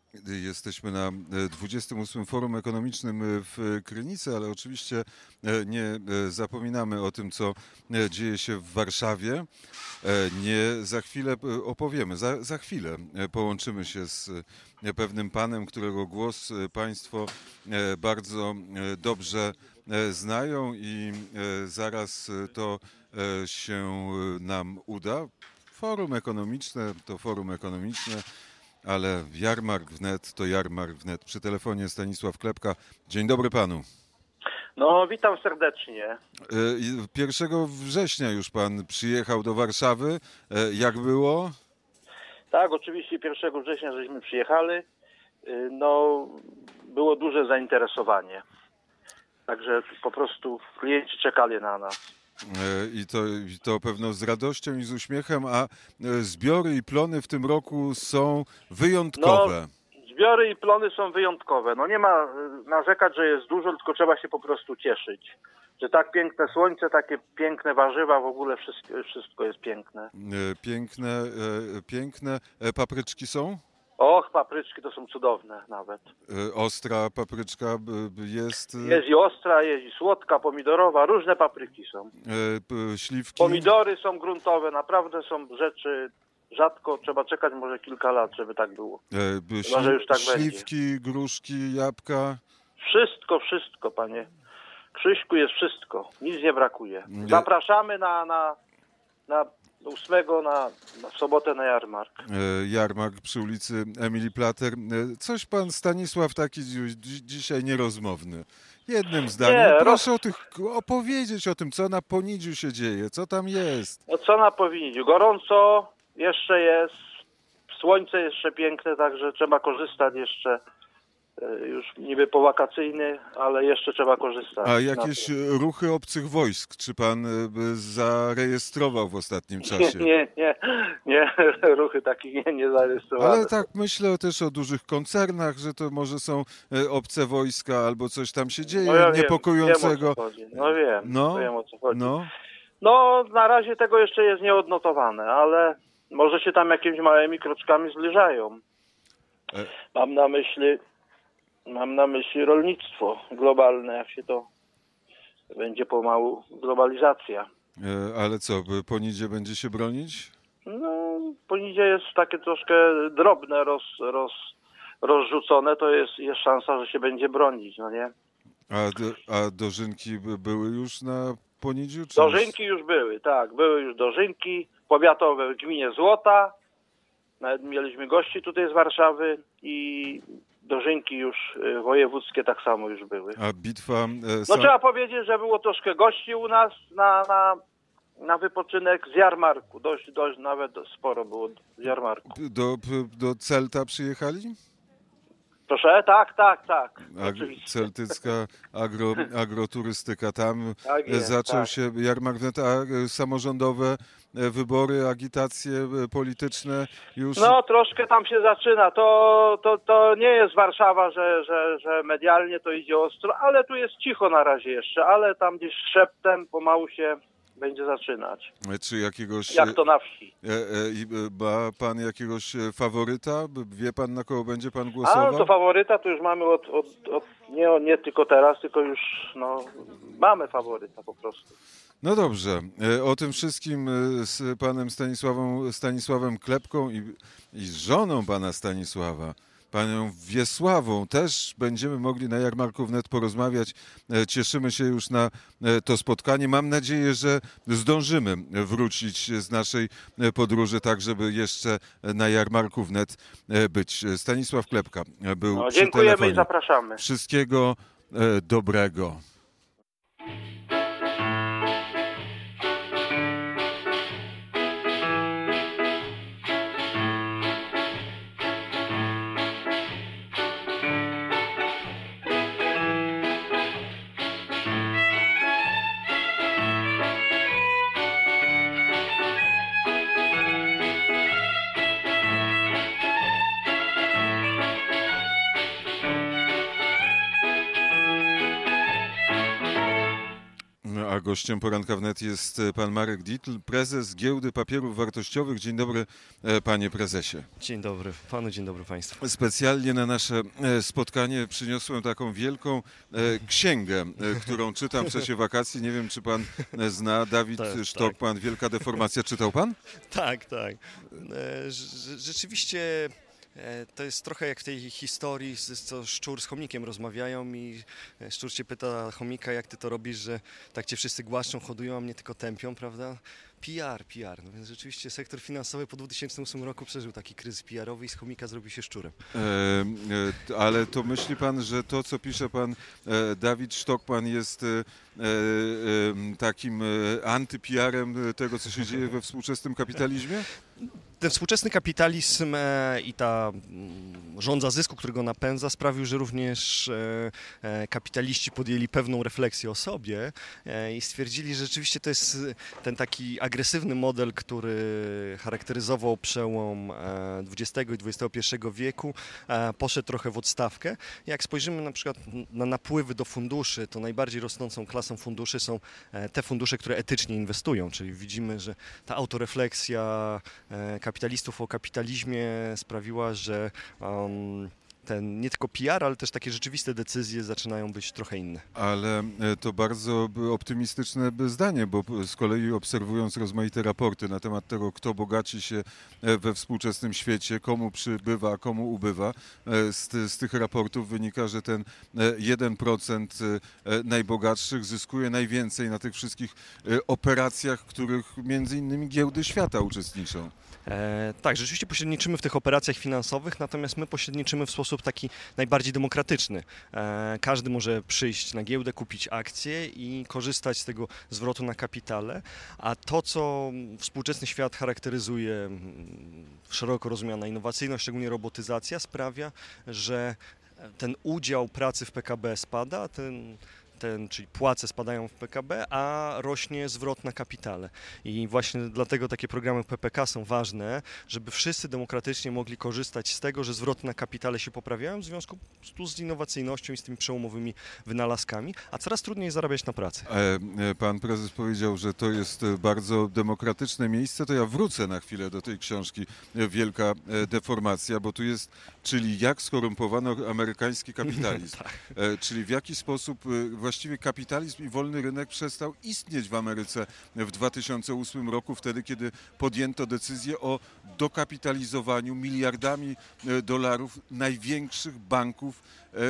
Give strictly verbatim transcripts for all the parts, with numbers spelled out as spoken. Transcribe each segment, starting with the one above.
Jesteśmy na dwudziestym ósmym Forum Ekonomicznym w Krynicy, ale oczywiście nie zapominamy o tym, co dzieje się w Warszawie. Nie za chwilę opowiemy, za, za chwilę połączymy się z pewnym panem, którego głos Państwo bardzo dobrze znają i zaraz to się nam uda. Forum ekonomiczne to forum ekonomiczne, ale jarmark wnet to jarmark wnet. Przy telefonie Stanisław Klepka. Dzień dobry panu. No, witam serdecznie. pierwszego września już pan przyjechał do Warszawy. Jak było? Tak, oczywiście pierwszego września żeśmy przyjechali. No, było duże zainteresowanie. Także po prostu klienci czekali na nas. I to, i to pewno z radością i z uśmiechem, a zbiory i plony w tym roku są wyjątkowe. No, zbiory i plony są wyjątkowe. No nie ma narzekać, że jest dużo, tylko trzeba się po prostu cieszyć. Że tak piękne słońce, takie piękne warzywa, w ogóle wszystko, wszystko jest piękne. Piękne, piękne. Papryczki są? Och, papryczki to są cudowne nawet. Ostra papryczka jest? Jest i ostra, jest i słodka, pomidorowa, różne papryki są. Śliwki? Pomidory są gruntowe, naprawdę są rzeczy, rzadko, trzeba czekać może kilka lat, żeby tak było. E, Chyba, że już tak śliwki, będzie. gruszki, jabłka? Wszystko, wszystko, panie Krzyśku, jest wszystko, nic nie brakuje. Zapraszamy na, na, na ósmego na, na sobotę na jarmark. E, jarmark przy ulicy Emilii Plater. E, coś pan Stanisław taki dzi dzisiaj nierozmowny. Jednym zdaniem, Nie, proszę roz... o tych, opowiedzieć o tym, co na Ponidziu się dzieje, co tam jest. No co na Powiniu? Gorąco jeszcze jest, słońce jeszcze piękne, także trzeba korzystać jeszcze. Już niby powakacyjny, ale jeszcze trzeba korzystać. A jakieś ruchy obcych wojsk, czy pan zarejestrował w ostatnim czasie? Nie, nie, nie, ruchy takich nie, nie zarejestrowałem. Ale tak myślę też o dużych koncernach, że to może są obce wojska albo coś tam się dzieje no ja niepokojącego. Wiem, wiem, no wiem, no, wiem o co chodzi. No. no na razie tego jeszcze jest nieodnotowane, ale może się tam jakimiś małymi kroczkami zbliżają. E... Mam na myśli Mam na myśli rolnictwo globalne, jak się to będzie pomału globalizacja. E, ale co, Ponidzie będzie się bronić? No, Ponidzie jest takie troszkę drobne, roz, roz, rozrzucone, to jest, jest szansa, że się będzie bronić, no nie? A, do, a dożynki były już na Ponidziu? Czy dożynki już były, tak, były już dożynki powiatowe w gminie Złota. Nawet mieliśmy gości tutaj z Warszawy i dożynki już wojewódzkie tak samo już były. A bitwa... E, no sam... trzeba powiedzieć, że było troszkę gości u nas na, na, na wypoczynek z jarmarku. Dość, dość nawet sporo było z jarmarku. Do, do Celta przyjechali? Proszę? Tak, tak, tak. Ag celtycka agro, agroturystyka. Tam tak jest, zaczął tak. się jarmark, a samorządowe wybory, agitacje polityczne już... No troszkę tam się zaczyna. To, to, to nie jest Warszawa, że, że, że medialnie to idzie ostro, ale tu jest cicho na razie jeszcze, ale tam gdzieś szeptem pomału się będzie zaczynać. Czy jakiegoś... Jak to na wsi. E, e, ma pan jakiegoś faworyta? Wie pan, na kogo będzie pan głosował? A, to faworyta to już mamy od, od, od nie, nie tylko teraz, tylko już no, mamy faworyta po prostu. No dobrze, o tym wszystkim z panem Stanisławem, Stanisławem Klepką i, i z żoną pana Stanisława, panią Wiesławą, też będziemy mogli na Jarmarku wnet porozmawiać. Cieszymy się już na to spotkanie. Mam nadzieję, że zdążymy wrócić z naszej podróży, tak żeby jeszcze na Jarmarku wnet być. Stanisław Klepka był no, przy dziękujemy telefonie. I zapraszamy. Wszystkiego dobrego. A gościem poranka wnet jest pan Marek Dietl, prezes Giełdy Papierów Wartościowych. Dzień dobry, panie prezesie. Dzień dobry panu, dzień dobry państwu. Specjalnie na nasze spotkanie przyniosłem taką wielką księgę, którą czytam w czasie wakacji. Nie wiem, czy pan zna, Dawid Tak, Stockmann, Wielka deformacja. Czytał pan? Tak, tak. Rzeczywiście to jest trochę jak w tej historii, co szczur z chomikiem rozmawiają i szczur cię pyta chomika, jak ty to robisz, że tak cię wszyscy głaszczą, hodują, a mnie tylko tępią, prawda? P R, P R. No więc rzeczywiście sektor finansowy po dwa tysiące ósmym roku przeżył taki kryzys P R owy i z chomika zrobił się szczurem. E, e, ale to myśli pan, że to, co pisze pan e, Dawid Stockmann, jest e, e, takim e, anty-P R-em tego, co się dzieje we współczesnym kapitalizmie? Ten współczesny kapitalizm e, i ta mm, żądza zysku, który go napędza, sprawił, że również e, e, kapitaliści podjęli pewną refleksję o sobie e, i stwierdzili, że rzeczywiście to jest ten taki agresywny model, który charakteryzował przełom e, dwudziestego i dwudziestego pierwszego wieku, e, poszedł trochę w odstawkę. Jak spojrzymy na przykład na napływy do funduszy, to najbardziej rosnącą klasą funduszy są e, te fundusze, które etycznie inwestują, czyli widzimy, że ta autorefleksja e, kapitalistów o kapitalizmie sprawiła, że um, ten nie tylko P R, ale też takie rzeczywiste decyzje zaczynają być trochę inne. Ale to bardzo optymistyczne zdanie, bo z kolei obserwując rozmaite raporty na temat tego, kto bogaci się we współczesnym świecie, komu przybywa, komu ubywa, z, z tych raportów wynika, że ten jeden procent najbogatszych zyskuje najwięcej na tych wszystkich operacjach, w których między innymi giełdy świata uczestniczą. E, tak, rzeczywiście pośredniczymy w tych operacjach finansowych, natomiast my pośredniczymy w sposób taki najbardziej demokratyczny. E, każdy może przyjść na giełdę, kupić akcje i korzystać z tego zwrotu na kapitale, a to, co współczesny świat charakteryzuje, szeroko rozumiana innowacyjność, szczególnie robotyzacja, sprawia, że ten udział pracy w P K B spada, ten Ten, czyli płace spadają w P K B, a rośnie zwrot na kapitale. I właśnie dlatego takie programy P P K są ważne, żeby wszyscy demokratycznie mogli korzystać z tego, że zwroty na kapitale się poprawiają w związku z innowacyjnością i z tymi przełomowymi wynalazkami, a coraz trudniej zarabiać na pracy. Pan prezes powiedział, że to jest bardzo demokratyczne miejsce, to ja wrócę na chwilę do tej książki Wielka deformacja, bo tu jest, czyli jak skorumpowano amerykański kapitalizm, tak. Czyli w jaki sposób właściwie kapitalizm i wolny rynek przestał istnieć w Ameryce w dwa tysiące ósmym roku, wtedy kiedy podjęto decyzję o dokapitalizowaniu miliardami dolarów największych banków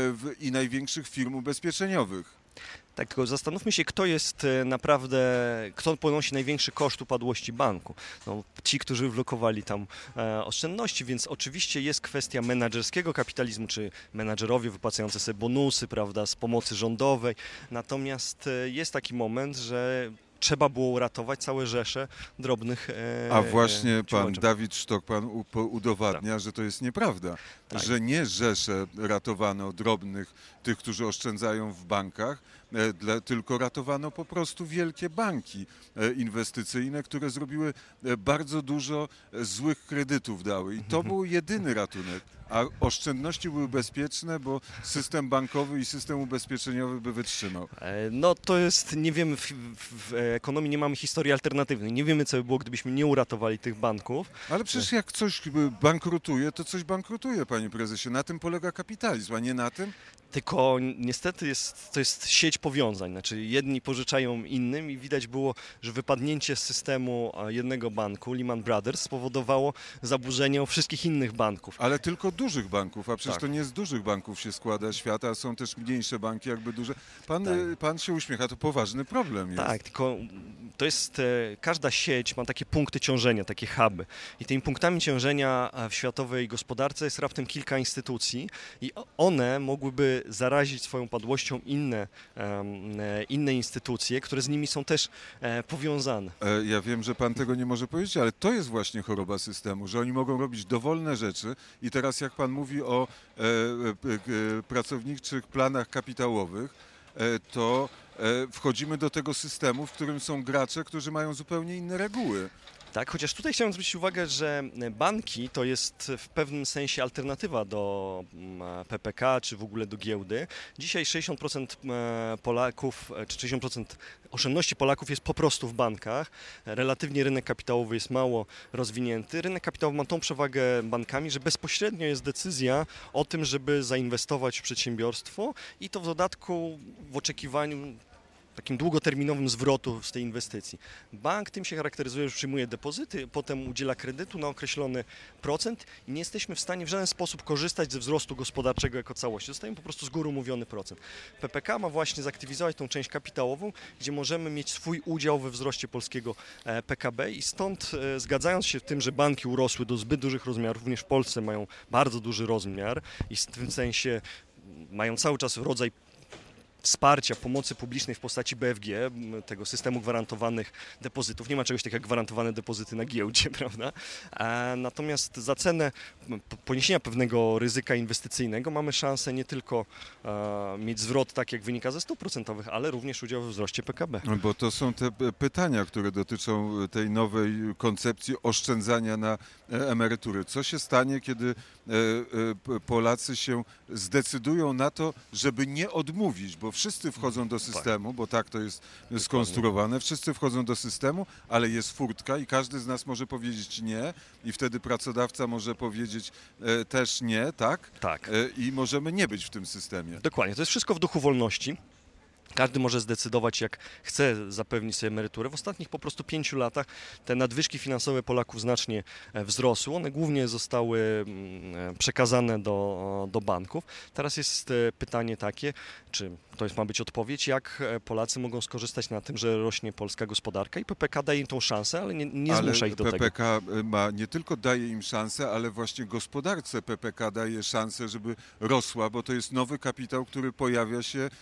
i największych firm ubezpieczeniowych. Tak, tylko zastanówmy się, kto jest naprawdę, kto ponosi największy koszt upadłości banku. No, ci, którzy wlokowali tam e, oszczędności, więc oczywiście jest kwestia menadżerskiego kapitalizmu, czy menadżerowie wypłacający sobie bonusy, prawda, z pomocy rządowej. Natomiast e, jest taki moment, że trzeba było uratować całe rzesze drobnych e, A właśnie pan działaczy. Dawid Stockmann udowadnia, tak. że to jest nieprawda. Tak. Że nie rzesze ratowano drobnych, tych, którzy oszczędzają w bankach, e, dla, tylko ratowano po prostu wielkie banki e, inwestycyjne, które zrobiły e, bardzo dużo e, złych kredytów dały. I to był jedyny ratunek. A oszczędności były bezpieczne, bo system bankowy i system ubezpieczeniowy by wytrzymał. No to jest, nie wiemy, w, w ekonomii nie mamy historii alternatywnej. Nie wiemy, co by było, gdybyśmy nie uratowali tych banków. Ale przecież jak coś bankrutuje, to coś bankrutuje, panie prezesie. Na tym polega kapitalizm, a nie na tym? Tylko niestety jest, to jest sieć powiązań, znaczy jedni pożyczają innym i widać było, że wypadnięcie z systemu jednego banku, Lehman Brothers, spowodowało zaburzenie wszystkich innych banków. Ale tylko dużych banków, a przecież Tak. to nie z dużych banków się składa świat, a są też mniejsze banki jakby duże. Pan, Tak. pan się uśmiecha, to poważny problem jest. Tak, tylko to jest, e, każda sieć ma takie punkty ciążenia, takie huby i tymi punktami ciążenia w światowej gospodarce jest raptem kilka instytucji i one mogłyby zarazić swoją upadłością inne, e, inne instytucje, które z nimi są też e, powiązane. E, Ja wiem, że pan tego nie może powiedzieć, ale to jest właśnie choroba systemu, że oni mogą robić dowolne rzeczy i teraz jak pan mówi o e, e, e, pracowniczych planach kapitałowych, e, to e, wchodzimy do tego systemu, w którym są gracze, którzy mają zupełnie inne reguły. Tak, chociaż tutaj chciałem zwrócić uwagę, że banki to jest w pewnym sensie alternatywa do mm, P P K czy w ogóle do giełdy. Dzisiaj sześćdziesiąt procent Polaków, czy sześćdziesiąt procent oszczędności Polaków jest po prostu w bankach. Relatywnie rynek kapitałowy jest mało rozwinięty. Rynek kapitałowy ma tą przewagę bankami, że bezpośrednio jest decyzja o tym, żeby zainwestować w przedsiębiorstwo i to w dodatku w oczekiwaniu takim długoterminowym zwrotu z tej inwestycji. Bank tym się charakteryzuje, że przyjmuje depozyty, potem udziela kredytu na określony procent i nie jesteśmy w stanie w żaden sposób korzystać ze wzrostu gospodarczego jako całości. Dostajemy po prostu z góry umówiony procent. P P K ma właśnie zaktywizować tą część kapitałową, gdzie możemy mieć swój udział we wzroście polskiego P K B i stąd zgadzając się w tym, że banki urosły do zbyt dużych rozmiarów, również w Polsce mają bardzo duży rozmiar i w tym sensie mają cały czas rodzaj wsparcia, pomocy publicznej w postaci B F G, tego systemu gwarantowanych depozytów. Nie ma czegoś takiego jak gwarantowane depozyty na giełdzie, prawda? A natomiast za cenę poniesienia pewnego ryzyka inwestycyjnego mamy szansę nie tylko a, mieć zwrot tak jak wynika ze stóp procentowych, ale również udział we wzroście P K B. Bo to są te pytania, które dotyczą tej nowej koncepcji oszczędzania na emerytury. Co się stanie, kiedy Polacy się zdecydują na to, żeby nie odmówić, bo wszyscy wchodzą do systemu, bo tak to jest skonstruowane, wszyscy wchodzą do systemu, ale jest furtka i każdy z nas może powiedzieć nie i wtedy pracodawca może powiedzieć e, też nie, tak? Tak. E, I możemy nie być w tym systemie. Dokładnie, to jest wszystko w duchu wolności. Każdy może zdecydować, jak chce zapewnić sobie emeryturę. W ostatnich po prostu pięciu latach te nadwyżki finansowe Polaków znacznie wzrosły. One głównie zostały przekazane do, do banków. Teraz jest pytanie takie, czy to jest, ma być odpowiedź, jak Polacy mogą skorzystać na tym, że rośnie polska gospodarka i P P K daje im tą szansę, ale nie, nie ale zmusza ich do P P K tego. ma, nie tylko daje im szansę, ale właśnie gospodarce P P K daje szansę, żeby rosła, bo to jest nowy kapitał, który pojawia się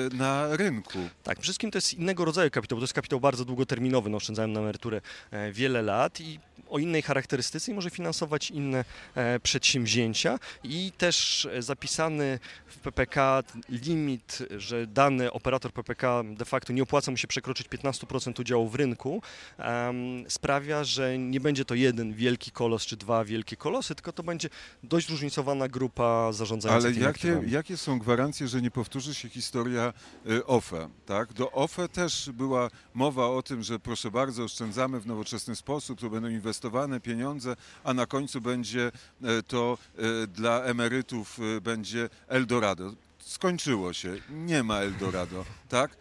na rynku. Tak, przede wszystkim to jest innego rodzaju kapitał, to jest kapitał bardzo długoterminowy, no, oszczędzałem na emeryturę wiele lat i o innej charakterystyce i może finansować inne przedsięwzięcia i też zapisany w P P K limit, że dany operator P P K de facto nie opłaca mu się przekroczyć piętnaście procent udziału w rynku, um, sprawia, że nie będzie to jeden wielki kolos czy dwa wielkie kolosy, tylko to będzie dość zróżnicowana grupa zarządzająca. Ale jakie, jakie są gwarancje, że nie powtórzy się historia O F E? Tak? Do O F E też była mowa o tym, że proszę bardzo, oszczędzamy w nowoczesny sposób, to będą inwestowane pieniądze, a na końcu będzie to dla emerytów będzie Eldorado. Skończyło się, nie ma Eldorado, tak?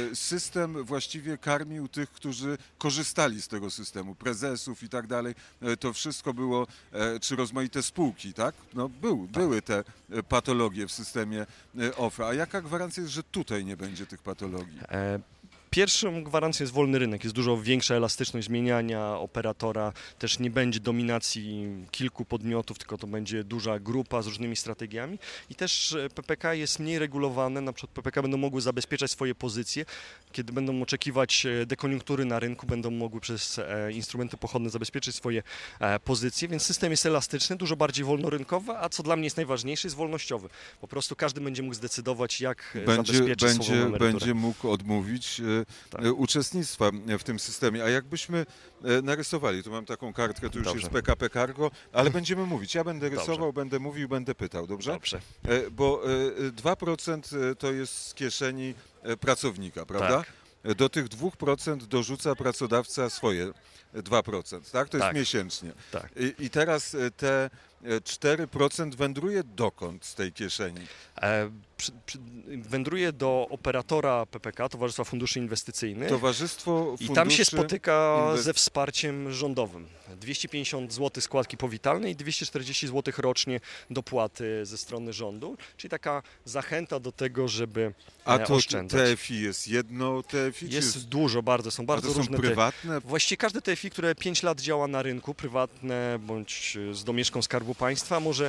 System właściwie karmił tych, którzy korzystali z tego systemu, prezesów i tak dalej. To wszystko było, czy rozmaite spółki, tak? No był, były te patologie w systemie O F E. A jaka gwarancja jest, że tutaj nie będzie tych patologii? E Pierwszą gwarancją jest wolny rynek, jest dużo większa elastyczność zmieniania operatora, też nie będzie dominacji kilku podmiotów, tylko to będzie duża grupa z różnymi strategiami i też P P K jest mniej regulowane, na przykład P P K będą mogły zabezpieczać swoje pozycje, kiedy będą oczekiwać dekoniunktury na rynku, będą mogły przez instrumenty pochodne zabezpieczyć swoje pozycje, więc system jest elastyczny, dużo bardziej wolnorynkowy, a co dla mnie jest najważniejsze, jest wolnościowy. Po prostu każdy będzie mógł zdecydować, jak będzie, zabezpieczyć będzie, swoją emeryturę. Będzie mógł odmówić tak. uczestnictwa w tym systemie. A jakbyśmy narysowali, tu mam taką kartkę, tu już Dobrze. jest P K P Cargo, ale będziemy mówić. Ja będę rysował, Dobrze. będę mówił, będę pytał, dobrze? Dobrze. Bo dwa procent to jest z kieszeni pracownika, prawda? Tak. Do tych dwóch procent dorzuca pracodawca swoje dwa procent, tak? To jest Tak. miesięcznie. Tak. I, I teraz te cztery procent wędruje dokąd z tej kieszeni? E, przy, przy, wędruje do operatora P P K, Towarzystwa Funduszy Inwestycyjnych. Towarzystwo Funduszy I tam się spotyka inwest... ze wsparciem rządowym. dwieście pięćdziesiąt złotych składki powitalnej i dwieście czterdzieści złotych rocznie dopłaty ze strony rządu, czyli taka zachęta do tego, żeby A to oszczędzać. T F I jest jedno T F I? Jest czy... dużo, bardzo, są bardzo A to są różne. prywatne? Te... Właściwie każde T F I, które pięć lat działa na rynku, prywatne bądź z domieszką Skarbu Państwa, może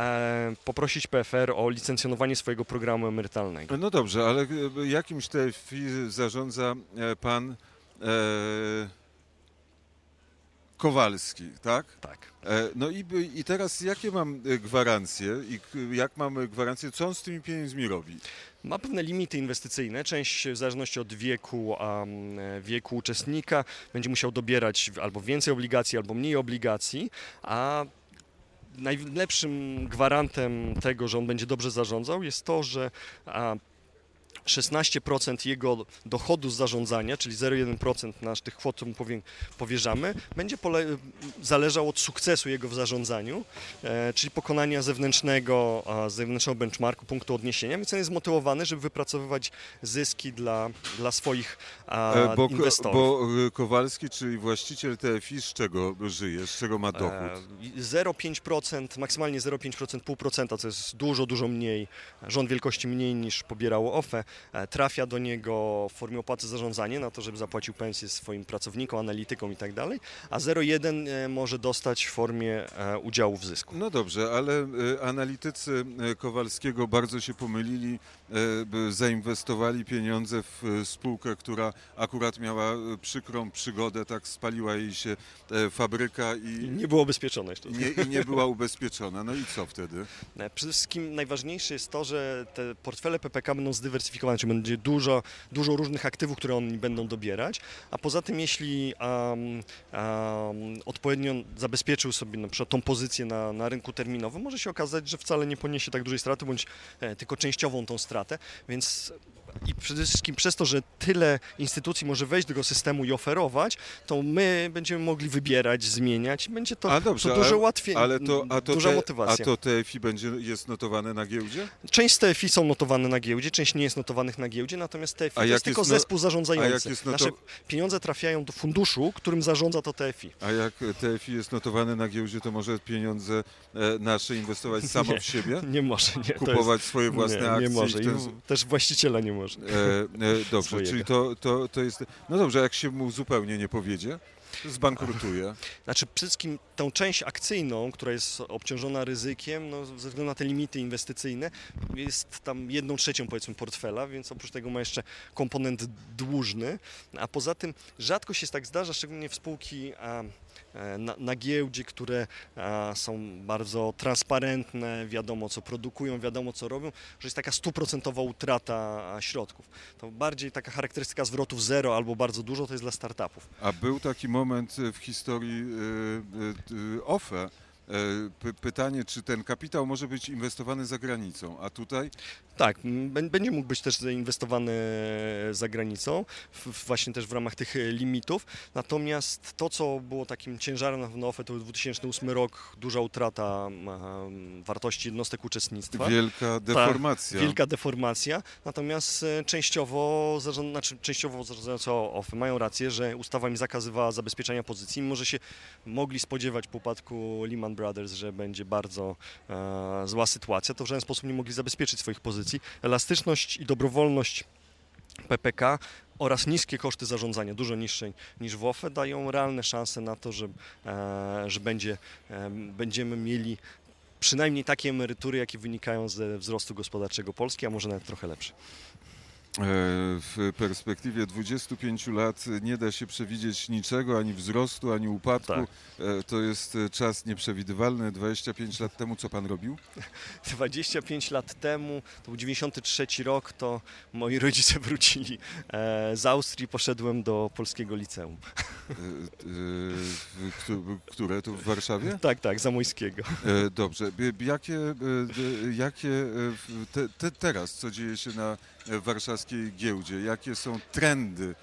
e, poprosić P F R o licencjonowanie swojego programu emerytalnego. No dobrze, ale jakimś T F I zarządza pan e, Kowalski, tak? Tak. E, No i, by- i teraz jakie mam e, gwarancje i k- jak mamy gwarancję, co on z tymi pieniędzmi robi? Ma pewne limity inwestycyjne, część w zależności od wieku, um, wieku uczestnika będzie musiał dobierać albo więcej obligacji, albo mniej obligacji, a najlepszym gwarantem tego, że on będzie dobrze zarządzał, jest to, że a, szesnaście procent jego dochodu z zarządzania, czyli zero przecinek jeden procent nasz tych kwot, którą powie, powierzamy, będzie pole, zależał od sukcesu jego w zarządzaniu, e, czyli pokonania zewnętrznego, a, zewnętrznego benchmarku, punktu odniesienia, więc on jest zmotywowany, żeby wypracowywać zyski dla, dla swoich a, E, Bo, ko- inwestorów. bo e, Kowalski, czyli właściciel T F I, z czego żyje, z czego ma dochód? E, zero przecinek pięć procent, maksymalnie zero przecinek pięć procent, zero przecinek pięć procent, co jest dużo, dużo mniej, rząd wielkości mniej niż pobierało O F E, e, trafia do niego w formie opłaty za zarządzanie na to, żeby zapłacił pensję swoim pracownikom, analitykom i tak dalej, a zero przecinek jeden e, może dostać w formie e, udziału w zysku. No dobrze, ale e, analitycy e, Kowalskiego bardzo się pomylili, e, by zainwestowali pieniądze w e, spółkę, która akurat miała e, przykrą przygodę, tak spaliła jej się e, fabryka I i nie było ubezpieczone jeszcze. nie, i nie była ubezpieczona. No i co wtedy? E, Przede wszystkim najważniejsze jest to, że te portfele P P K będą zdywersyfikowane, czyli będzie dużo, dużo różnych aktywów, które oni będą dobierać, a poza tym jeśli um, um, odpowiednio zabezpieczył sobie na przykład tą pozycję na, na rynku terminowym, może się okazać, że wcale nie poniesie tak dużej straty, bądź e, tylko częściową tą stratę, więc i przede wszystkim przez to, że tyle instytucji może wejść do tego systemu i oferować, to my będziemy mogli wybierać, zmieniać i będzie to, A dobrze, to dużo ale- łatwiej, Ale to, a to, duża te, a motywacja. to T F I będzie, jest notowane na giełdzie? Część z T F I są notowane na giełdzie, część nie jest notowanych na giełdzie, natomiast T F I A to jak jest tylko jest no- zespół zarządzający. a jak jest noto- Nasze pieniądze trafiają do funduszu, którym zarządza to T F I. A jak T F I jest notowane na giełdzie, to może pieniądze e, nasze inwestować samo Nie. w siebie? Nie może, nie. to Kupować swoje jest, własne nie, akcje? nie może. I I w ten... w- też właściciela nie może. e, e, dobrze, swojego. czyli to, to, to jest... No dobrze, jak się mu zupełnie nie powiedzie, to zbankrutuje. Znaczy przede wszystkim tą część akcyjną, która jest obciążona ryzykiem, no, ze względu na te limity inwestycyjne, jest tam jedną trzecią powiedzmy portfela, więc oprócz tego ma jeszcze komponent dłużny, a poza tym rzadko się tak zdarza, szczególnie w spółki a, e, na, na giełdzie, które a, są bardzo transparentne, wiadomo co produkują, wiadomo co robią, że jest taka stuprocentowa utrata a, środków. To bardziej taka charakterystyka zwrotów zero albo bardzo dużo to jest dla startupów. A był taki moment w historii e, e, O F E, e, py- pytanie, czy ten kapitał może być inwestowany za granicą, a tutaj Tak, m, bę- będzie mógł być też zainwestowany za granicą, w, w- właśnie też w ramach tych e, limitów. Natomiast to, co było takim ciężarem na pewno O F E, to był dwa tysiące ósmy rok, duża utrata em, wartości jednostek uczestnictwa. wielka deformacja. Wielka deformacja, natomiast e, częściowo, zarząd, znaczy, częściowo zarządzający O F E mają rację, że ustawa im zakazywała zabezpieczania pozycji. Mimo że się mogli spodziewać po upadku Lehman Brothers, że będzie bardzo e, zła sytuacja, to w żaden sposób nie mogli zabezpieczyć swoich pozycji. Elastyczność i dobrowolność P P K oraz niskie koszty zarządzania, dużo niższe niż w O F E, dają realne szanse na to, że, e, że będzie, e, będziemy mieli przynajmniej takie emerytury, jakie wynikają ze wzrostu gospodarczego Polski, a może nawet trochę lepsze. E, W perspektywie dwudziestu pięciu lat nie da się przewidzieć niczego, ani wzrostu, ani upadku. Tak. E, To jest e, czas nieprzewidywalny. dwadzieścia pięć lat temu co pan robił? dwadzieścia pięć lat temu, to był dziewięćdziesiąty trzeci rok, to moi rodzice wrócili e, z Austrii, poszedłem do polskiego liceum. E, e, w- któ- Które? Tu w Warszawie? Tak, tak, Zamojskiego. E, Dobrze. B- Jakie, e, d- jakie e, w- te, te teraz, co dzieje się na e, warszawskiej giełdzie? Jakie są trendy?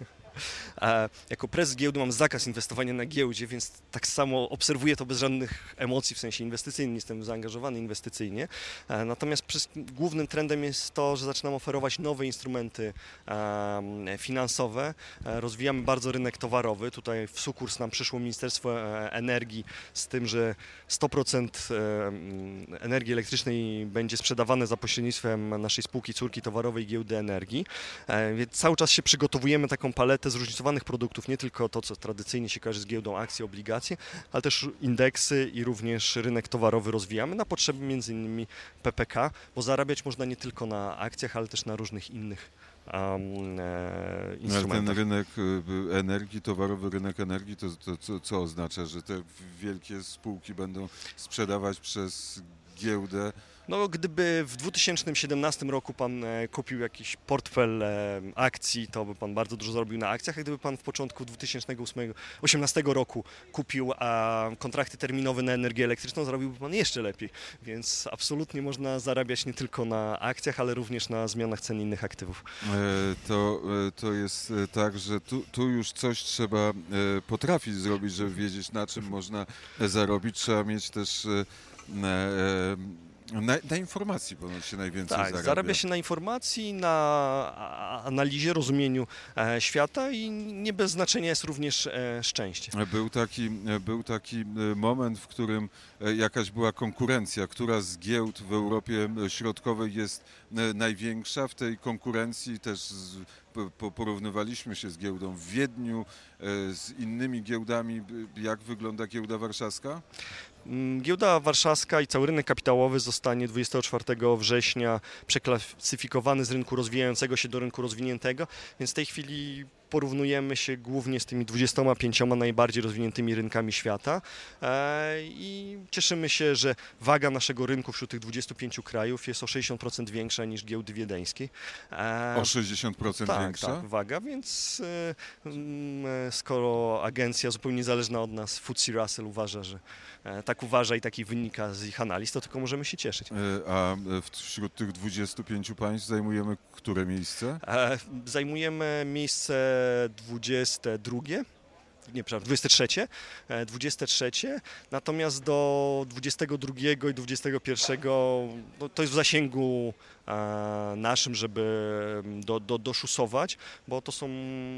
E, jako prezes giełdy mam zakaz inwestowania na giełdzie, więc tak samo obserwuję to bez żadnych emocji, w sensie inwestycyjnym, jestem zaangażowany inwestycyjnie. E, natomiast przez, głównym trendem jest to, że zaczynam oferować nowe instrumenty e, finansowe. E, rozwijamy bardzo rynek towarowy. Tutaj w sukurs nam przyszło Ministerstwo e, Energii z tym, że sto procent e, m, energii elektrycznej będzie sprzedawane za pośrednictwem naszej spółki córki towarowej Giełdy Energii. E, więc cały czas się przygotowujemy taką paletę zróżnicowanych produktów, nie tylko to, co tradycyjnie się kojarzy z giełdą, akcje, obligacje, ale też indeksy i również rynek towarowy rozwijamy na potrzeby między innymi P P K, bo zarabiać można nie tylko na akcjach, ale też na różnych innych um, e, Ale ten instrumentach. rynek y, energii, towarowy rynek energii, to, to co, co oznacza, że te wielkie spółki będą sprzedawać przez giełdę? No, gdyby w dwa tysiące siedemnastym roku pan e, kupił jakiś portfel e, akcji, to by pan bardzo dużo zarobił na akcjach, a gdyby pan w początku dwa tysiące osiemnastego roku kupił a, kontrakty terminowe na energię elektryczną, zarobiłby pan jeszcze lepiej. Więc absolutnie można zarabiać nie tylko na akcjach, ale również na zmianach cen innych aktywów. E, To, e, to jest e, tak, że tu, tu już coś trzeba e, potrafić zrobić, żeby wiedzieć, na czym można e, zarobić. Trzeba mieć też e, e, na, na informacji ponoć się najwięcej Tak, zarabia. zarabia się na informacji, na a- analizie, rozumieniu e, świata i nie bez znaczenia jest również e, szczęście. Był taki, był taki e, moment, w którym e, jakaś była konkurencja, która z giełd w Europie Środkowej jest e, największa. W tej konkurencji też z, po- po- porównywaliśmy się z giełdą w Wiedniu, e, z innymi giełdami. Jak wygląda giełda warszawska? Mm, Giełda warszawska i cały rynek kapitałowy zostanie dwudziestego czwartego września przeklasyfikowany z rynku rozwijającego się do rynku rozwiniętego, więc w tej chwili porównujemy się głównie z tymi dwudziestoma pięcioma najbardziej rozwiniętymi rynkami świata e, i cieszymy się, że waga naszego rynku wśród tych dwudziestu pięciu krajów jest o sześćdziesiąt procent większa niż giełdy wiedeńskiej. E, O sześćdziesiąt procent tak, większa? tak, waga, więc e, mm, e, skoro agencja zupełnie niezależna od nas, F T S E Russell uważa, że e, tak uważa i taki wynika z ich analiz, to tylko możemy się cieszyć. E, A w- wśród tych dwudziestu pięciu państw zajmujemy które miejsce? E, Zajmujemy miejsce dwudzieste drugie, nie, przepraszam, dwudzieste trzecie, e, dwudzieste trzecie, natomiast do dwudziestego drugiego i dwudziestego pierwszego no, to jest w zasięgu e, naszym, żeby do, do, doszusować, bo to są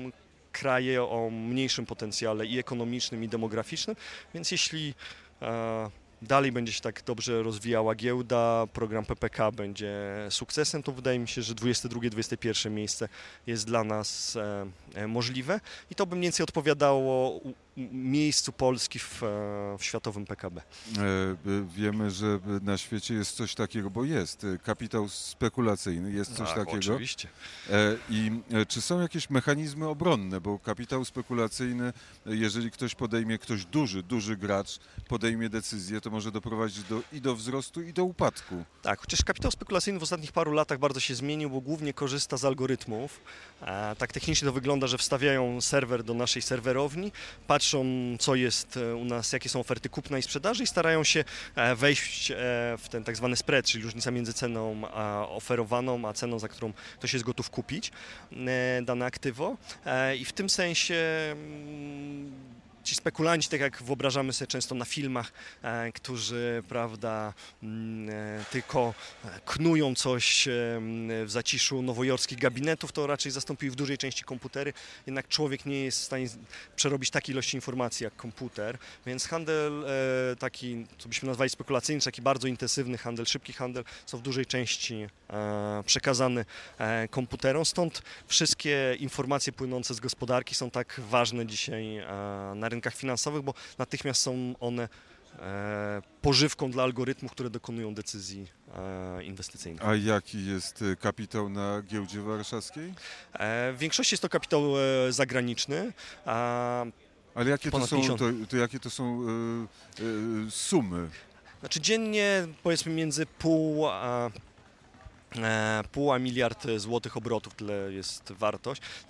kraje o mniejszym potencjale i ekonomicznym, i demograficznym, więc jeśli e, dalej będzie się tak dobrze rozwijała giełda, program P P K będzie sukcesem, to wydaje mi się, że dwudzieste drugie dwudzieste pierwsze miejsce jest dla nas e, e, możliwe i to by mniej więcej odpowiadało u- u- miejscu Polski w, e, w światowym P K B. E, e, Wiemy, że na świecie jest coś takiego, bo jest e, kapitał spekulacyjny, jest coś Tak, takiego. oczywiście. E, I e, czy są jakieś mechanizmy obronne, bo kapitał spekulacyjny, e, jeżeli ktoś podejmie, ktoś duży, duży gracz podejmie decyzję, to może doprowadzić do, i do wzrostu, i do upadku. Tak, chociaż kapitał spekulacyjny w ostatnich paru latach bardzo się zmienił, bo głównie korzysta z algorytmów. E, tak technicznie to wygląda, że wstawiają serwer do naszej serwerowni, patrzą co jest e, u nas, jakie są oferty kupna i sprzedaży i starają się e, wejść e, w ten tak zwany spread, czyli różnica między ceną a oferowaną, a ceną, za którą ktoś jest gotów kupić e, dane aktywo. E, I w tym sensie mm, ci spekulanci, tak jak wyobrażamy sobie często na filmach, e, którzy, prawda, mm, e, tylko knują coś e, w zaciszu nowojorskich gabinetów, to raczej zastąpiły w dużej części komputery. Jednak człowiek nie jest w stanie z- przerobić takiej ilości informacji jak komputer, więc handel e, taki, co byśmy nazwali spekulacyjny, czy taki bardzo intensywny handel, szybki handel, są w dużej części e, przekazany e, komputerom. Stąd wszystkie informacje płynące z gospodarki są tak ważne dzisiaj e, na rynkach finansowych, bo natychmiast są one e, pożywką dla algorytmów, które dokonują decyzji e, inwestycyjnych. A jaki jest e, kapitał na giełdzie warszawskiej? E, w większości jest to kapitał e, zagraniczny. A, Ale jakie to Ponad są, pięćdziesiąt. to, to jakie to są e, e, sumy? znaczy dziennie powiedzmy między pół a e, pół a miliard złotych obrotów, tyle jest wartość, e,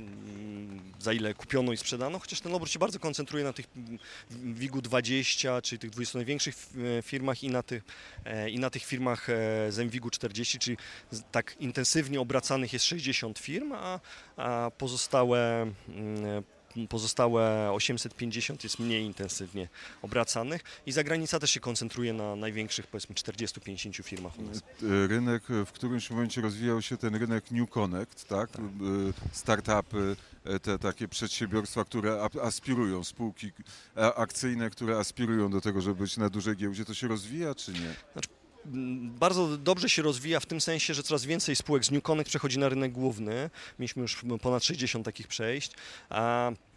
za ile kupiono i sprzedano, chociaż ten obrót się bardzo koncentruje na tych WIG-u dwadzieścia, czyli tych dwudziestu największych e, firmach i na tych, e, i na tych firmach e, z M WIG-u czterdzieści, czyli z- tak intensywnie obracanych jest sześćdziesiąt firm, a, a pozostałe mm, Pozostałe osiemset pięćdziesiąt jest mniej intensywnie obracanych i zagranica też się koncentruje na największych, powiedzmy, czterdziestu pięćdziesięciu firmach u nas. E, Rynek, e, w którymś momencie rozwijał się ten rynek New Connect, tak? E, Startupy, e, te takie przedsiębiorstwa, które ap- aspirują, spółki a- akcyjne, które aspirują do tego, żeby być na dużej giełdzie, to się rozwija, czy nie? Mm, Bardzo dobrze się rozwija w tym sensie, że coraz więcej spółek z New Connect przechodzi na rynek główny. Mieliśmy już ponad sześćdziesiąt takich przejść. A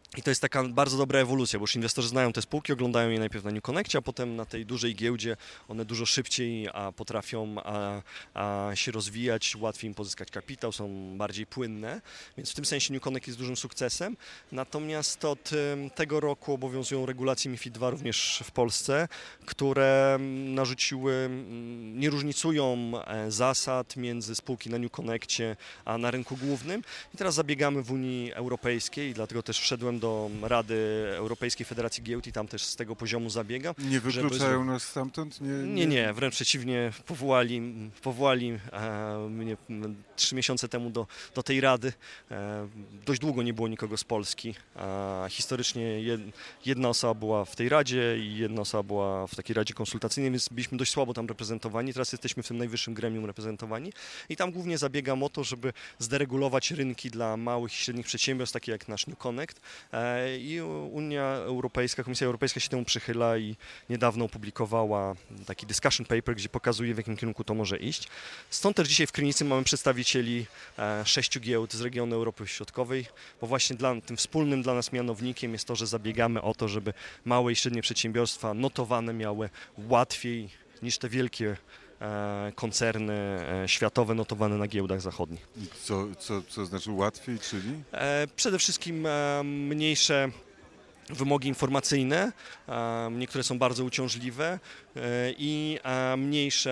I to jest taka bardzo dobra ewolucja, bo już inwestorzy znają te spółki, oglądają je najpierw na New Connectie, a potem na tej dużej giełdzie one dużo szybciej a potrafią a, a się rozwijać, łatwiej im pozyskać kapitał, są bardziej płynne, więc w tym sensie New Connect jest dużym sukcesem. Natomiast od em, tego roku obowiązują regulacje MiFID dwa również w Polsce, które mm, narzuciły, mm, nie różnicują e, zasad między spółki na New Connectie a na rynku głównym. I teraz zabiegamy w Unii Europejskiej, dlatego też wszedłem do Rady Europejskiej Federacji Giełd i tam też z tego poziomu zabiega. Nie wykluczają nas stamtąd? Nie, Nie, nie, wręcz przeciwnie, powołali, powołali e, mnie trzy miesiące temu do, do tej rady. E, dość długo nie było nikogo z Polski. E, historycznie jed, jedna osoba była w tej radzie i jedna osoba była w takiej radzie konsultacyjnej, więc byliśmy dość słabo tam reprezentowani. Teraz jesteśmy w tym najwyższym gremium reprezentowani i tam głównie zabiegam o to, żeby zderegulować rynki dla małych i średnich przedsiębiorstw, takie jak nasz New Connect. E, I Unia Europejska, Komisja Europejska się temu przychyla i niedawno opublikowała taki discussion paper, gdzie pokazuje, w jakim kierunku to może iść. Stąd też dzisiaj w Krynicy mamy przedstawicieli e, sześciu giełd z regionu Europy Środkowej, bo właśnie dla, tym wspólnym dla nas mianownikiem jest to, że zabiegamy o to, żeby małe i średnie przedsiębiorstwa notowane miały łatwiej niż te wielkie e, koncerny e, światowe notowane na giełdach zachodnich. I co, co, co znaczy łatwiej, czyli? E, przede wszystkim e, mniejsze wymogi informacyjne, e, niektóre są bardzo uciążliwe e, i e, mniejsze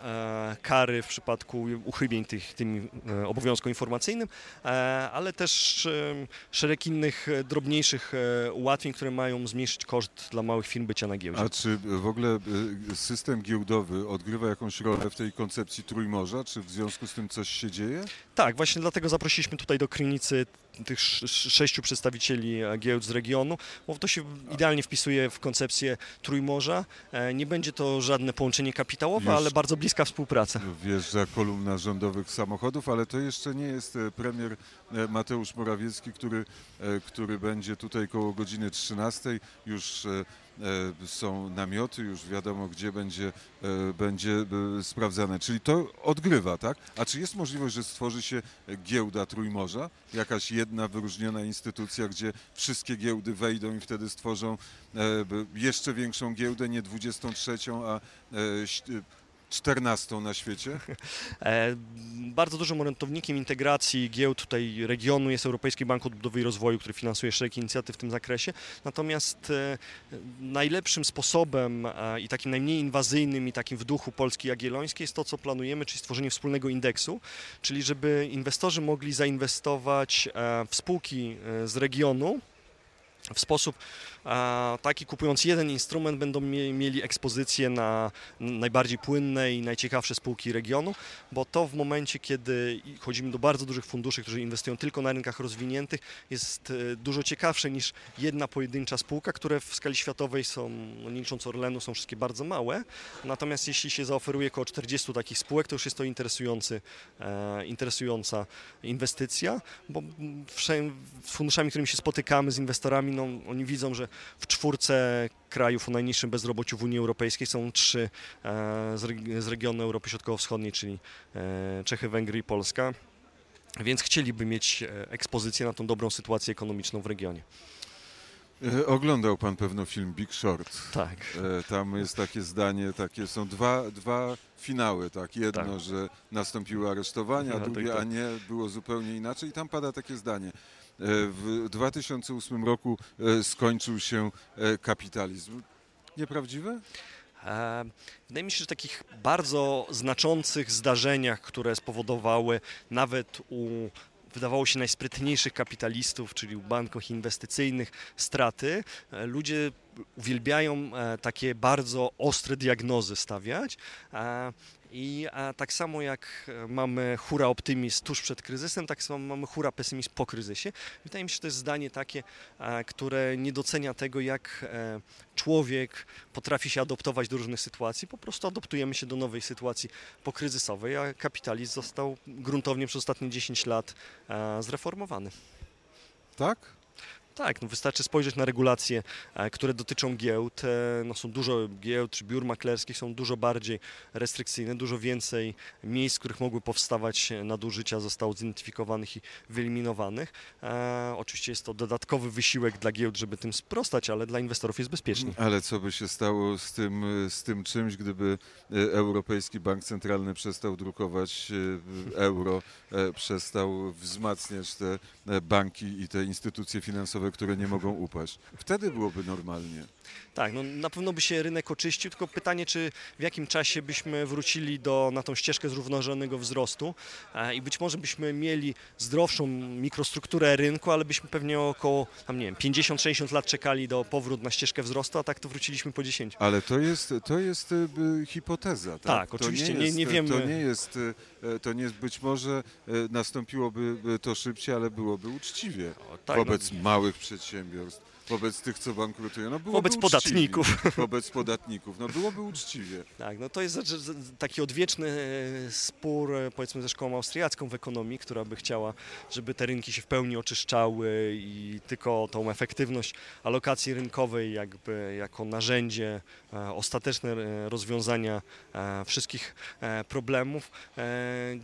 e, kary w przypadku uchybień tych, tym e, obowiązkom informacyjnym, e, ale też e, szereg innych e, drobniejszych e, ułatwień, które mają zmniejszyć koszt dla małych firm bycia na giełdzie. A czy w ogóle y, system giełdowy odgrywa jakąś rolę w tej koncepcji Trójmorza? Czy w związku z tym coś się dzieje? Tak, właśnie dlatego zaprosiliśmy tutaj do Krynicy tych sz- sześciu przedstawicieli giełd z regionu, bo to się idealnie wpisuje w koncepcję Trójmorza. E, Nie będzie to żadne połączenie kapitałowe, Już ale bardzo bliska współpraca. wjeżdża kolumna rządowych samochodów, ale to jeszcze nie jest e, premier e, Mateusz Morawiecki, który, e, który będzie tutaj koło godziny trzynastej. Już e, e, są namioty, już wiadomo, gdzie będzie, e, będzie e, sprawdzane. Czyli to odgrywa, tak? A czy jest możliwość, że stworzy się giełda Trójmorza? Jakaś jedna wyróżniona instytucja, gdzie wszystkie giełdy wejdą i wtedy stworzą e, b- jeszcze większą giełdę, nie dwudziestą trzecią, a e, ś- czternastą na świecie? E, Bardzo dużym orientownikiem integracji giełd tutaj regionu jest Europejski Bank Odbudowy i Rozwoju, który finansuje szereg inicjatyw w tym zakresie. Natomiast e, najlepszym sposobem e, i takim najmniej inwazyjnym i takim w duchu Polski Jagiellońskiej jest to, co planujemy, czyli stworzenie wspólnego indeksu, czyli żeby inwestorzy mogli zainwestować e, w spółki e, z regionu w sposób a, taki, kupując jeden instrument, będą mie- mieli ekspozycję na najbardziej płynne i najciekawsze spółki regionu, bo to w momencie, kiedy i- chodzimy do bardzo dużych funduszy, którzy inwestują tylko na rynkach rozwiniętych, jest e, dużo ciekawsze niż jedna pojedyncza spółka, które w skali światowej są, no nie licząc Orlenu, są wszystkie bardzo małe. Natomiast jeśli się zaoferuje około czterdziestu takich spółek, to już jest to interesujący, e, interesująca inwestycja, bo mm, wszędzie z funduszami, którymi się spotykamy, z inwestorami, no, oni widzą, że w czwórce krajów o najniższym bezrobociu w Unii Europejskiej są trzy e, z, reg- z regionu Europy Środkowo-Wschodniej, czyli e, Czechy, Węgry i Polska, więc chcieliby mieć e, ekspozycję na tą dobrą sytuację ekonomiczną w regionie. E, Oglądał pan pewno film Big Short. Tak. E, Tam jest takie zdanie, takie są dwa, dwa finały, tak? Jedno, Tak. że nastąpiły aresztowania, a Tak, drugie, tak. a nie, było zupełnie inaczej. I tam pada takie zdanie. E, W dwa tysiące ósmym roku e, skończył się e, kapitalizm. Nieprawdziwe? E, Wydaje mi się, że takich bardzo znaczących zdarzeniach, które spowodowały nawet u wydawało się najsprytniejszych kapitalistów, czyli u banków inwestycyjnych, straty, e, ludzie uwielbiają e, takie bardzo ostre diagnozy stawiać. E, I e, tak samo jak e, mamy hura optymizm tuż przed kryzysem, tak samo mamy hura pesymizm po kryzysie. Wydaje mi się, że to jest zdanie takie, e, które nie docenia tego, jak e, człowiek potrafi się adoptować do różnych sytuacji. Po prostu adoptujemy się do nowej sytuacji pokryzysowej, a kapitalizm został gruntownie przez ostatnie dziesięć lat e, zreformowany. Tak? Tak, no wystarczy spojrzeć na regulacje, e, które dotyczą giełd. E, no są dużo giełd czy biur maklerskich są dużo bardziej restrykcyjne, dużo więcej miejsc, w których mogły powstawać nadużycia, zostało zidentyfikowanych i wyeliminowanych. E, oczywiście jest to dodatkowy wysiłek dla giełd, żeby tym sprostać, ale dla inwestorów jest bezpieczny. Ale co by się stało z tym, z tym czymś, gdyby e, Europejski Bank Centralny przestał drukować e, euro, e, przestał wzmacniać te e, banki i te instytucje finansowe, które nie mogą upaść? Wtedy byłoby normalnie. Tak, no na pewno by się rynek oczyścił, tylko pytanie, czy w jakim czasie byśmy wrócili do, na tą ścieżkę zrównoważonego wzrostu e, i być może byśmy mieli zdrowszą mikrostrukturę rynku, ale byśmy pewnie około, tam nie wiem, pięćdziesiąt sześćdziesiąt lat czekali do powrót na ścieżkę wzrostu, a tak to wróciliśmy po dziesięciu. Ale to jest, to jest e, b- hipoteza, tak? Tak, To oczywiście, nie, nie- jest, nie wiemy. To nie jest, e, to nie jest, być może e, nastąpiłoby e, to szybciej, ale byłoby uczciwie O, tak, wobec małych przedsiębiorstw. Wobec tych, co bankrutują, no byłoby Wobec uczciwie. podatników. Wobec podatników, no byłoby uczciwie. Tak, no to jest z- z- taki odwieczny e, spór, e, powiedzmy, ze szkołą austriacką w ekonomii, która by chciała, żeby te rynki się w pełni oczyszczały i tylko tą efektywność alokacji rynkowej jakby jako narzędzie, e, ostateczne e, rozwiązania e, wszystkich e, problemów. E,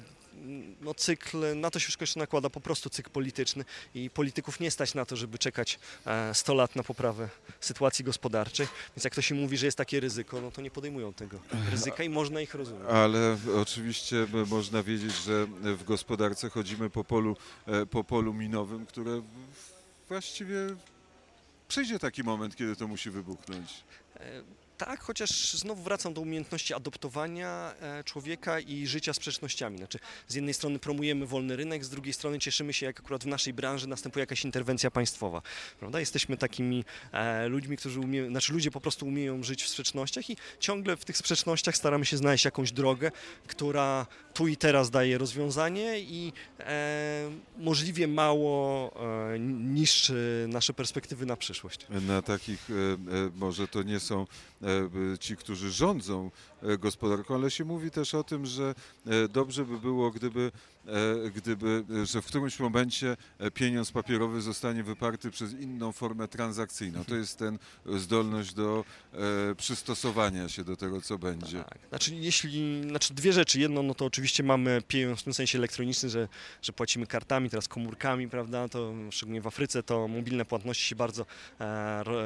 no cykl, na to się wszystko jeszcze nakłada po prostu cykl polityczny i polityków nie stać na to, żeby czekać e, sto lat na poprawę sytuacji gospodarczej, więc jak to się mówi, że jest takie ryzyko, no to nie podejmują tego ryzyka i można ich rozumieć. Ale oczywiście b- można wiedzieć, że w gospodarce chodzimy po polu, e, po polu minowym, które w- właściwie przyjdzie taki moment, kiedy to musi wybuchnąć. E, Tak, chociaż znowu wracam do umiejętności adoptowania e, człowieka i życia z sprzecznościami. Znaczy, z jednej strony promujemy wolny rynek, z drugiej strony cieszymy się, jak akurat w naszej branży następuje jakaś interwencja państwowa. Prawda? Jesteśmy takimi e, ludźmi, którzy umieją, znaczy ludzie po prostu umieją żyć w sprzecznościach i ciągle w tych sprzecznościach staramy się znaleźć jakąś drogę, która tu i teraz daje rozwiązanie i e, możliwie mało e, niszczy nasze perspektywy na przyszłość. Na takich, e, e, może to nie są e, ci, którzy rządzą e, gospodarką, ale się mówi też o tym, że e, dobrze by było, gdyby, e, gdyby, e, że w którymś momencie e, pieniądz papierowy zostanie wyparty przez inną formę transakcyjną. To jest ten zdolność do e, przystosowania się do tego, co będzie. Tak. Znaczy, jeśli, znaczy dwie rzeczy. Jedno, no to oczywiście mamy pieniądz w tym sensie elektroniczny, że, że płacimy kartami, teraz komórkami, prawda, to szczególnie w Afryce to mobilne płatności się bardzo e, ro-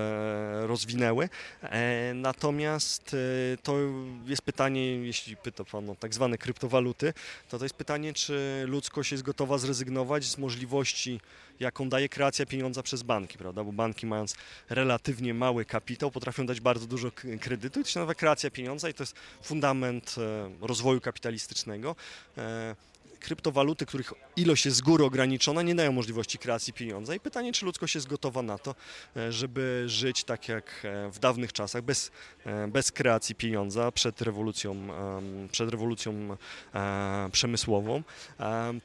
e, rozwinęły. E, natomiast e, to jest pytanie, jeśli pyta Pan o tak zwane kryptowaluty, to to jest pytanie, czy ludzkość jest gotowa zrezygnować z możliwości, jaką daje kreacja pieniądza przez banki, prawda? Bo banki, mając relatywnie mały kapitał, potrafią dać bardzo dużo k- kredytu i to się nazywa kreacja pieniądza i to jest fundament e, rozwoju kapitalistycznego. E, kryptowaluty, których ilość jest z góry ograniczona, nie dają możliwości kreacji pieniądza i pytanie, czy ludzkość jest gotowa na to, e, żeby żyć tak jak e, w dawnych czasach, bez, e, bez kreacji pieniądza przed rewolucją, em, przed rewolucją e, przemysłową. Em,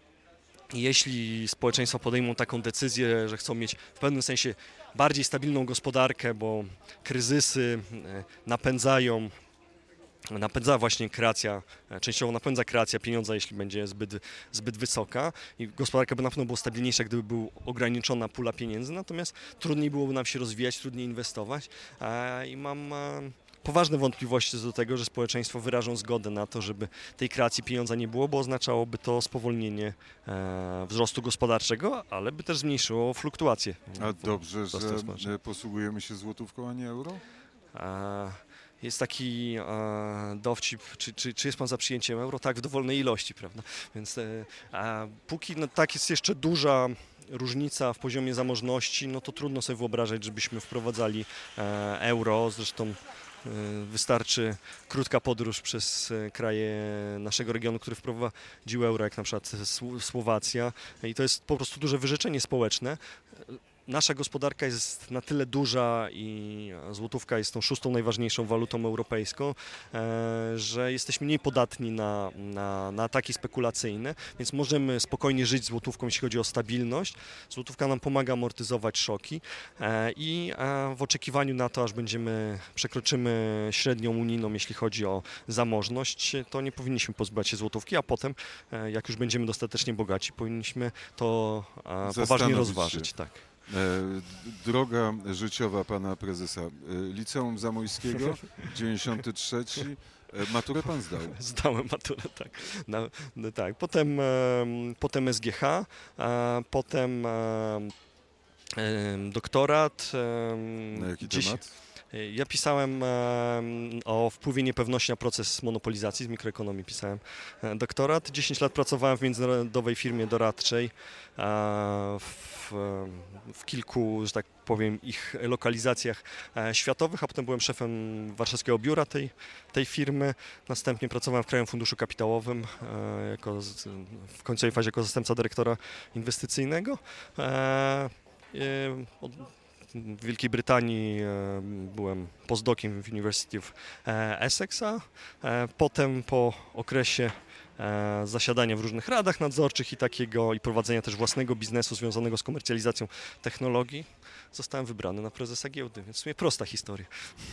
Jeśli społeczeństwa podejmą taką decyzję, że chcą mieć w pewnym sensie bardziej stabilną gospodarkę, bo kryzysy e, napędzają, napędza właśnie kreacja, e, częściowo napędza kreacja pieniądza, jeśli będzie zbyt, zbyt wysoka i gospodarka by na pewno była stabilniejsza, gdyby była ograniczona pula pieniędzy, natomiast trudniej byłoby nam się rozwijać, trudniej inwestować e, i mam e, poważne wątpliwości co do tego, że społeczeństwo wyrażą zgodę na to, żeby tej kreacji pieniądza nie było, bo oznaczałoby to spowolnienie e, wzrostu gospodarczego, ale by też zmniejszyło fluktuacje. A w- dobrze, wzrostu że gospodarczego. e, posługujemy się złotówką, a nie euro? E, Jest taki e, dowcip, czy, czy, czy jest Pan za przyjęciem euro? Tak, w dowolnej ilości, prawda? Więc e, a póki no, tak jest jeszcze duża różnica w poziomie zamożności, no to trudno sobie wyobrażać, żebyśmy wprowadzali e, euro. Zresztą e, wystarczy krótka podróż przez e, kraje naszego regionu, które wprowadziły euro, jak na przykład Sł- Słowacja. I to jest po prostu duże wyrzeczenie społeczne. Nasza gospodarka jest na tyle duża i złotówka jest tą szóstą najważniejszą walutą europejską, e, że jesteśmy mniej podatni na, na, na ataki spekulacyjne, więc możemy spokojnie żyć złotówką, jeśli chodzi o stabilność. Złotówka nam pomaga amortyzować szoki e, i e, w oczekiwaniu na to, aż będziemy, przekroczymy średnią unijną, jeśli chodzi o zamożność, to nie powinniśmy pozbywać się złotówki, a potem, e, jak już będziemy dostatecznie bogaci, powinniśmy to e, poważnie Zastanowić rozważyć. się. Tak. Droga życiowa pana prezesa. Liceum Zamojskiego, dziewięćdziesiąty trzeci. Maturę pan zdał? Zdałem maturę, tak. No, no tak. Potem, e, potem S G H, e, potem e, e, doktorat. E, Na jaki dziś- temat? Ja pisałem e, o wpływie niepewności na proces monopolizacji, z mikroekonomii pisałem e, doktorat. dziesięć lat pracowałem w międzynarodowej firmie doradczej e, w, w kilku, że tak powiem, ich lokalizacjach e, światowych, a potem byłem szefem warszawskiego biura tej, tej firmy. Następnie pracowałem w Krajowym Funduszu Kapitałowym e, jako, z- w końcowej fazie jako zastępca dyrektora inwestycyjnego. E, e, od, w Wielkiej Brytanii e, byłem postdociem w University of e, Essexa. E, Potem po okresie e, zasiadania w różnych radach nadzorczych i takiego i prowadzenia też własnego biznesu związanego z komercjalizacją technologii zostałem wybrany na prezesa giełdy, więc w sumie prosta historia.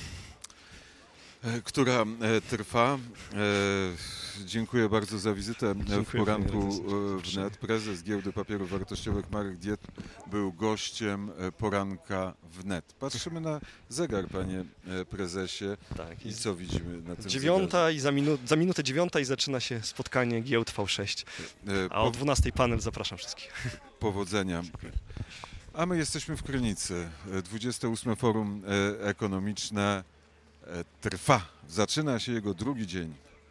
Która e, trwa. E, Dziękuję bardzo za wizytę e, w Dziękuję, poranku panie prezesie. e, wnet. Prezes Giełdy Papierów Wartościowych Marek Diet był gościem e, poranka wnet. Patrzymy na zegar, panie e, prezesie. Tak, I i co widzimy na tym dziewiąta i za, minu, za minutę dziewiąta i zaczyna się spotkanie giełd V sześć. zegarze? E, A o dwunastej panel zapraszam wszystkich. Powodzenia. A my jesteśmy w Krynicy. E, dwudzieste ósme Forum e, Ekonomiczne e, trwa. Zaczyna się jego drugi dzień.